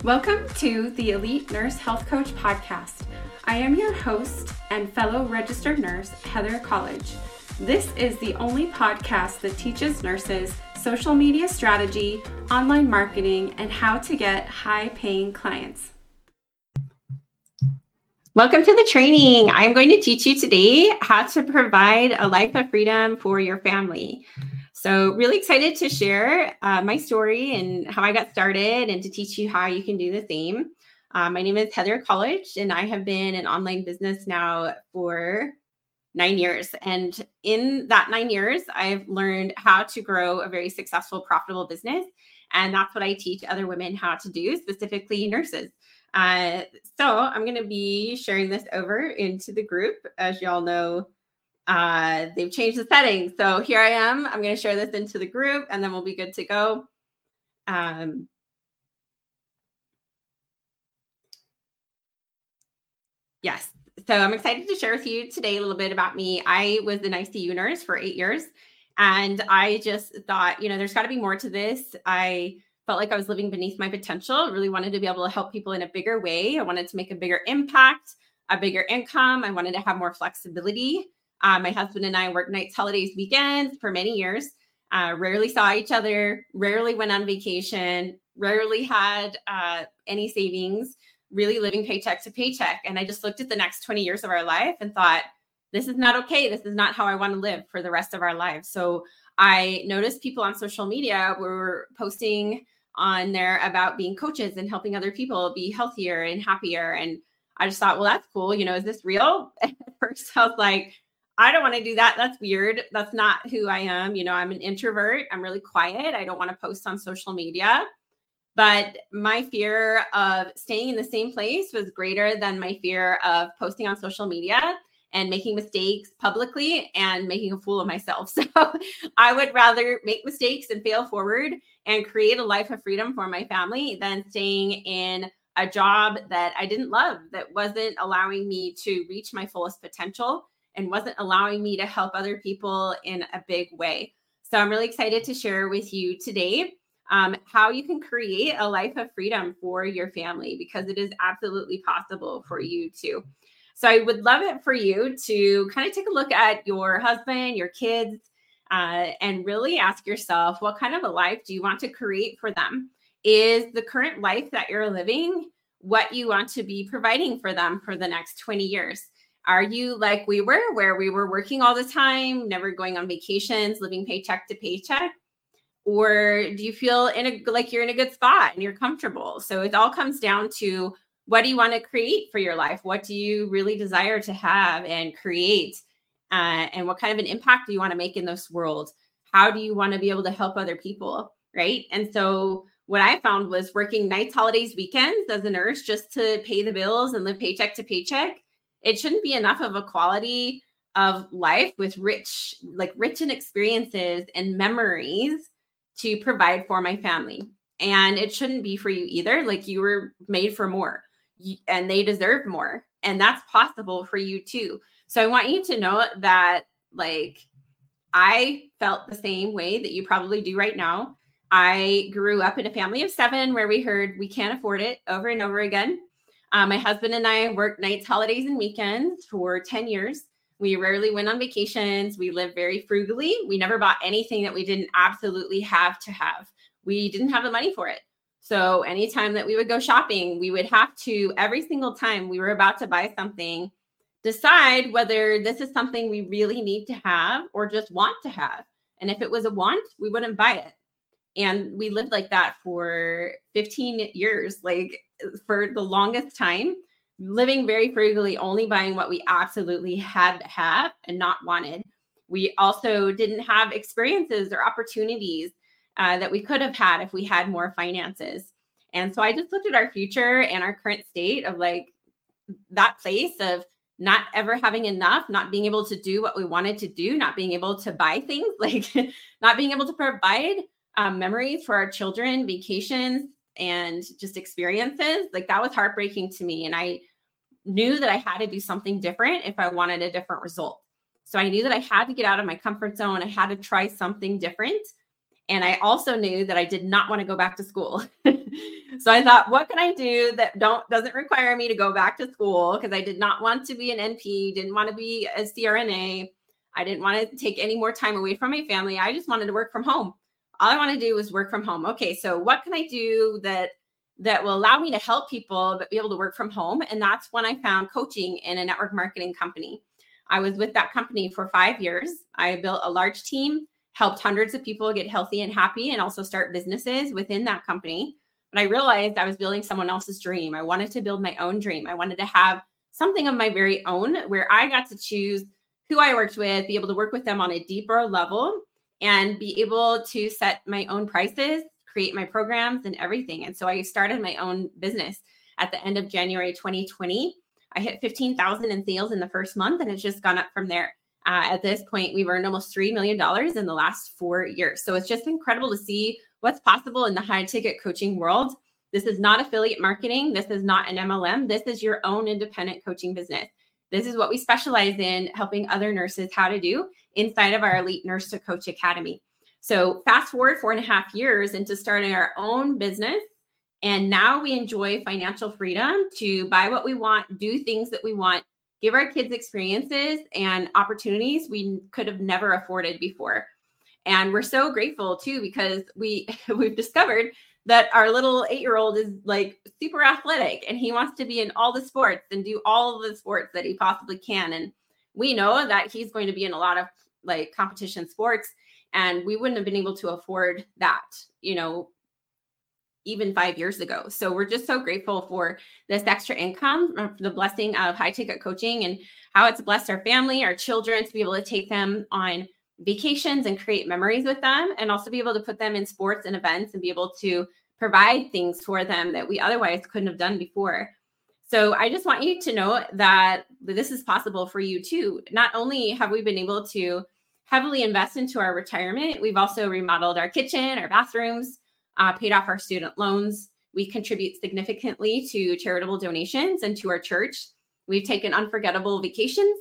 Welcome to the Elite Nurse Health Coach Podcast. I am your host and fellow registered nurse, Heather College. This is the only podcast that teaches nurses social media strategy, online marketing, and how to get high-paying clients. Welcome to the training. I'm going to teach you today how to provide a life of freedom for your family. So really excited to share my story and how I got started and to teach you how you can do the same. My name is Heather College, and I have been in online business now for 9 years. And in that 9 years, I've learned how to grow a very successful, profitable business. And that's what I teach other women how to do, specifically nurses. So I'm going to be sharing this over into the group. As y'all know, they've changed the settings. So here I am. I'm going to share this into the group and then we'll be good to go. Yes. So I'm excited to share with you today a little bit about me. I was an ICU nurse for 8 years, and I just thought, there's got to be more to this. I felt like I was living beneath my potential. Really wanted to be able to help people in a bigger way. I wanted to make a bigger impact, a bigger income. I wanted to have more flexibility. My husband and I worked nights, holidays, weekends for many years. Rarely saw each other, rarely went on vacation, rarely had any savings, really living paycheck to paycheck. And I just looked at the next 20 years of our life and thought, this is not okay. This is not how I want to live for the rest of our lives. So I noticed people on social media were posting on there about being coaches and helping other people be healthier and happier. And I just thought, well, that's cool. Is this real? At first I was like, I don't want to do that. That's weird. That's not who I am. I'm an introvert. I'm really quiet. I don't want to post on social media. But my fear of staying in the same place was greater than my fear of posting on social media and making mistakes publicly and making a fool of myself. So I would rather make mistakes and fail forward and create a life of freedom for my family than staying in a job that I didn't love, that wasn't allowing me to reach my fullest potential and wasn't allowing me to help other people in a big way. So I'm really excited to share with you today how you can create a life of freedom for your family, because it is absolutely possible for you too. So I would love it for you to kind of take a look at your husband, your kids, and really ask yourself, what kind of a life do you want to create for them? Is the current life that you're living what you want to be providing for them for the next 20 years? Are you like we were, where we were working all the time, never going on vacations, living paycheck to paycheck? Or do you feel like you're in a good spot and you're comfortable? So it all comes down to, what do you want to create for your life? What do you really desire to have and create? And what kind of an impact do you want to make in this world? How do you want to be able to help other people? Right. And so what I found was working nights, holidays, weekends as a nurse just to pay the bills and live paycheck to paycheck. It shouldn't be enough of a quality of life with rich in experiences and memories to provide for my family. And it shouldn't be for you either. Like, you were made for more and they deserve more. And that's possible for you too. So I want you to know that, I felt the same way that you probably do right now. I grew up in a family of 7 where we heard we can't afford it over and over again. My husband and I worked nights, holidays, and weekends for 10 years. We rarely went on vacations. We lived very frugally. We never bought anything that we didn't absolutely have to have. We didn't have the money for it. So anytime that we would go shopping, we would have to, every single time we were about to buy something, decide whether this is something we really need to have or just want to have. And if it was a want, we wouldn't buy it. And we lived like that for 15 years, for the longest time, living very frugally, only buying what we absolutely had to have and not wanted. We also didn't have experiences or opportunities that we could have had if we had more finances. And so I just looked at our future and our current state of that place of not ever having enough, not being able to do what we wanted to do, not being able to buy things, not being able to provide memories for our children, vacations, and just experiences. That was heartbreaking to me. And I knew that I had to do something different if I wanted a different result. So I knew that I had to get out of my comfort zone. I had to try something different. And I also knew that I did not want to go back to school. So I thought, what can I do that doesn't require me to go back to school? Because I did not want to be an NP, didn't want to be a CRNA. I didn't want to take any more time away from my family. I just wanted to work from home. All I want to do was work from home. Okay, so what can I do that will allow me to help people but be able to work from home? And that's when I found coaching in a network marketing company. I was with that company for 5 years. I built a large team, helped hundreds of people get healthy and happy, and also start businesses within that company. But I realized I was building someone else's dream. I wanted to build my own dream. I wanted to have something of my very own where I got to choose who I worked with, be able to work with them on a deeper level, and be able to set my own prices, create my programs and everything. And so I started my own business at the end of January 2020. I hit 15,000 in sales in the first month, and it's just gone up from there. At this point, we've earned almost $3 million in the last 4 years. So it's just incredible to see what's possible in the high ticket coaching world. This is not affiliate marketing. This is not an MLM. This is your own independent coaching business. This is what we specialize in, helping other nurses how to do inside of our Elite Nurse to Coach Academy. So fast forward 4.5 years into starting our own business. And now we enjoy financial freedom to buy what we want, do things that we want, give our kids experiences and opportunities we could have never afforded before. And we're so grateful too, because we've discovered that our little 8-year-old is like super athletic and he wants to be in all the sports and do all the sports that he possibly can. And we know that he's going to be in a lot of like competition sports, and we wouldn't have been able to afford that, even 5 years ago. So we're just so grateful for this extra income, for the blessing of high ticket coaching and how it's blessed our family, our children, to be able to take them on vacations and create memories with them, and also be able to put them in sports and events and be able to provide things for them that we otherwise couldn't have done before. So I just want you to know that this is possible for you too. Not only have we been able to heavily invest into our retirement, we've also remodeled our kitchen, our bathrooms, paid off our student loans. We contribute significantly to charitable donations and to our church. We've taken unforgettable vacations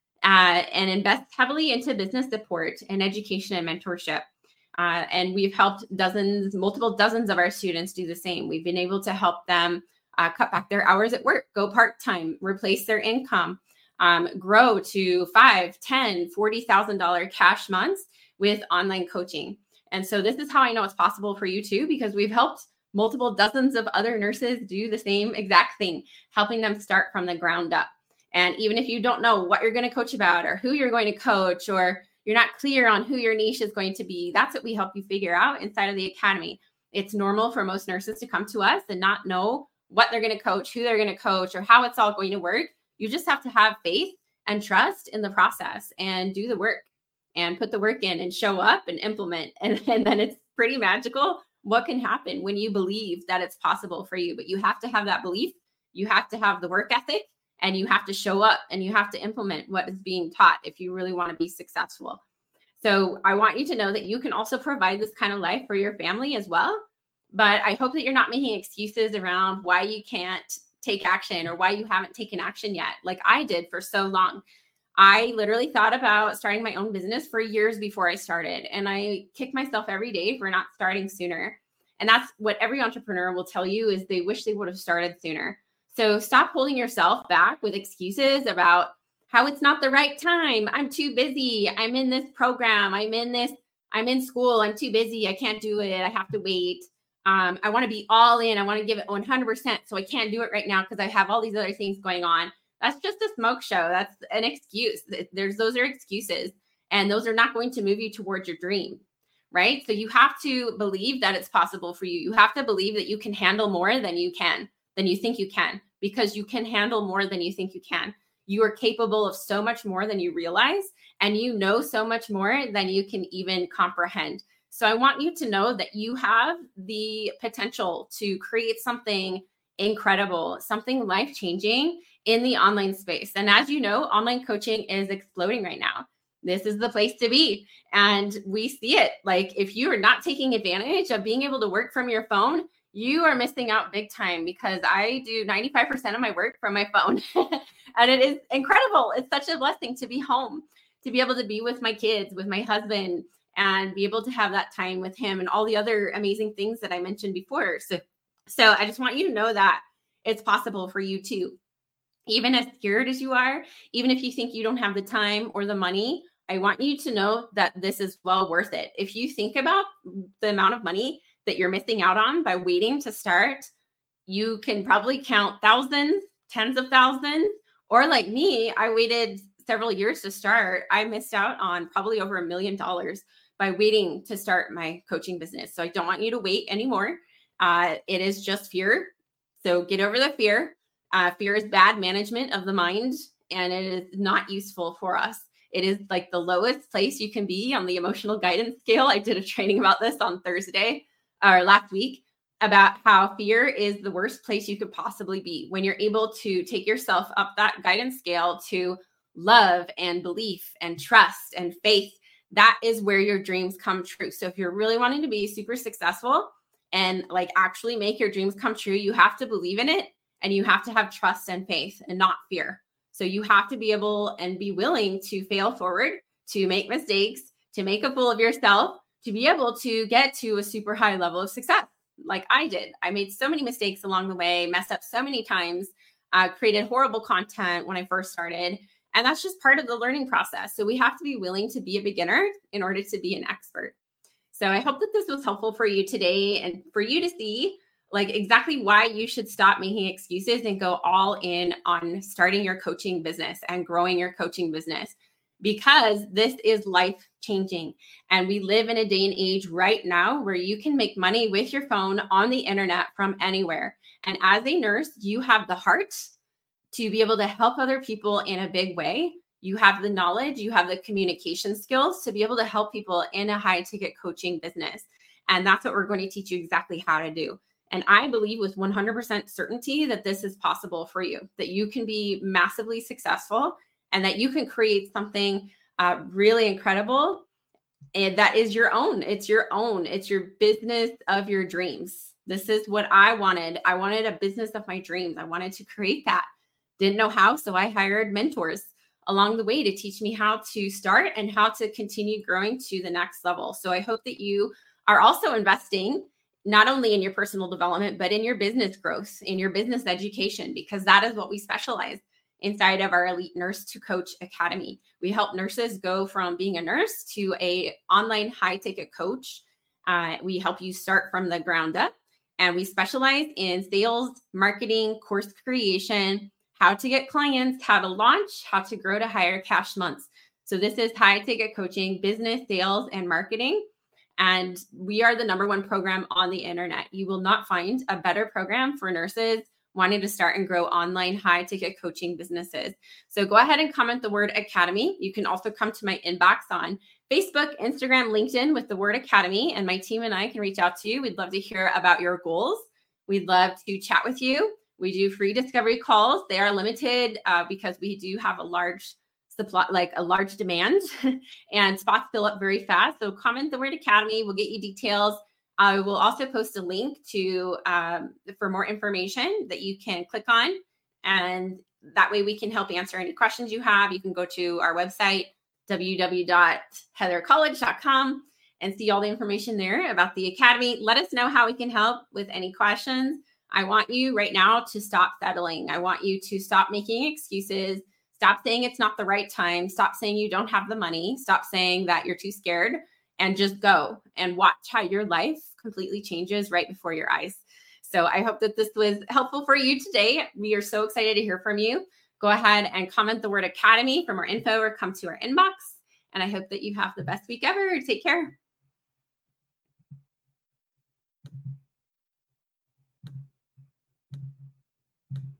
and invest heavily into business support and education and mentorship. And we've helped multiple dozens of our students do the same. We've been able to help them cut back their hours at work, go part-time, replace their income, grow to $5,000, $10,000, $40,000 cash months with online coaching. And so this is how I know it's possible for you too, because we've helped multiple dozens of other nurses do the same exact thing, helping them start from the ground up. And even if you don't know what you're going to coach about or who you're going to coach, or you're not clear on who your niche is going to be, that's what we help you figure out inside of the academy. It's normal for most nurses to come to us and not know what they're going to coach, who they're going to coach, or how it's all going to work. You just have to have faith and trust in the process and do the work and put the work in and show up and implement. And then it's pretty magical what can happen when you believe that it's possible for you. But you have to have that belief. You have to have the work ethic, and you have to show up and you have to implement what is being taught if you really want to be successful. So I want you to know that you can also provide this kind of life for your family as well. But I hope that you're not making excuses around why you can't take action or why you haven't taken action yet, like I did for so long. I literally thought about starting my own business for years before I started, and I kick myself every day for not starting sooner. And that's what every entrepreneur will tell you, is they wish they would have started sooner. So stop holding yourself back with excuses about how it's not the right time. I'm too busy. I'm in this program. I'm in school. I'm too busy. I can't do it. I have to wait. I want to be all in. I want to give it 100%. So I can't do it right now because I have all these other things going on. That's just a smoke show. That's an excuse. Those are excuses, and those are not going to move you towards your dream, right? So you have to believe that it's possible for you. You have to believe that you can handle more than you think you can, because you can handle more than you think you can. You are capable of so much more than you realize, and you know so much more than you can even comprehend. So I want you to know that you have the potential to create something incredible, something life-changing in the online space. And as you know, online coaching is exploding right now. This is the place to be. And we see it. Like, if you are not taking advantage of being able to work from your phone, you are missing out big time, because I do 95% of my work from my phone. And it is incredible. It's such a blessing to be home, to be able to be with my kids, with my husband, and be able to have that time with him and all the other amazing things that I mentioned before. So So I just want you to know that it's possible for you too. Even as scared as you are, even if you think you don't have the time or the money, I want you to know that this is well worth it. If you think about the amount of money that you're missing out on by waiting to start, you can probably count thousands, tens of thousands, or like me, I waited several years to start. I missed out on probably over $1 million by waiting to start my coaching business. So I don't want you to wait anymore. It is just fear. So get over the fear. Fear is bad management of the mind, and it is not useful for us. It is like the lowest place you can be on the emotional guidance scale. I did a training about this on Thursday or last week about how fear is the worst place you could possibly be. When you're able to take yourself up that guidance scale to love and belief and trust and faith, that is where your dreams come true. So if you're really wanting to be super successful and like actually make your dreams come true, you have to believe in it, and you have to have trust and faith and not fear. So you have to be able and be willing to fail forward, to make mistakes, to make a fool of yourself, to be able to get to a super high level of success like I did. I made so many mistakes along the way, messed up so many times, created horrible content when I first started. And that's just part of the learning process. So we have to be willing to be a beginner in order to be an expert. So I hope that this was helpful for you today and for you to see like exactly why you should stop making excuses and go all in on starting your coaching business and growing your coaching business, because this is life changing. And we live in a day and age right now where you can make money with your phone on the internet from anywhere. And as a nurse, you have the heart to be able to help other people in a big way. You have the knowledge, you have the communication skills to be able to help people in a high ticket coaching business. And that's what we're going to teach you exactly how to do. And I believe with 100% certainty that this is possible for you, that you can be massively successful and that you can create something really incredible. And that is your own. It's your own. It's your business of your dreams. This is what I wanted. I wanted a business of my dreams. I wanted to create that. Didn't know how. So I hired mentors along the way to teach me how to start and how to continue growing to the next level. So I hope that you are also investing not only in your personal development, but in your business growth, in your business education, because that is what we specialize inside of our Elite Nurse to Coach Academy. We help nurses go from being a nurse to a online high ticket coach. We help you start from the ground up, and we specialize in sales, marketing, course creation, how to get clients, how to launch, how to grow to higher cash months. So this is high ticket coaching, business, sales, and marketing. And we are the #1 program on the internet. You will not find a better program for nurses wanting to start and grow online high ticket coaching businesses. So go ahead and comment the word Academy. You can also come to my inbox on Facebook, Instagram, LinkedIn with the word Academy, and my team and I can reach out to you. We'd love to hear about your goals. We'd love to chat with you. We do free discovery calls. They are limited because we do have a large supply, like a large demand, and spots fill up very fast. So comment the word Academy. We'll get you details. I will also post a link to for more information that you can click on, and that way we can help answer any questions you have. You can go to our website, www.heathercollege.com, and see all the information there about the Academy. Let us know how we can help with any questions. I want you right now to stop settling. I want you to stop making excuses. Stop saying it's not the right time. Stop saying you don't have the money. Stop saying that you're too scared, and just go and watch how your life completely changes right before your eyes. So I hope that this was helpful for you today. We are so excited to hear from you. Go ahead and comment the word Academy for more info or come to our inbox. And I hope that you have the best week ever. Take care.